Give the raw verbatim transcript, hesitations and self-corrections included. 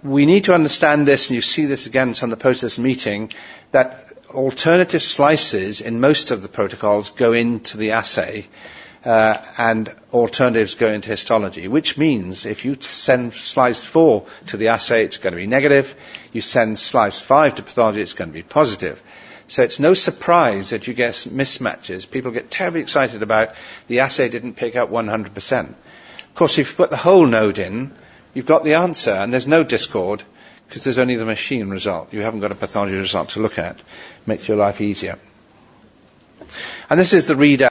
we need to understand this, and you see this again on the post-this meeting, that alternative slices in most of the protocols go into the assay, uh, and alternatives go into histology, which means if you send slice four to the assay, it's going to be negative. You send slice five to pathology, it's going to be positive. So it's no surprise that you get mismatches. People get terribly excited about the assay didn't pick up one hundred percent. Of course, if you put the whole node in, you've got the answer, and there's no discord, because there's only the machine result. You haven't got a pathology result to look at. Makes your life easier. And this is the readout.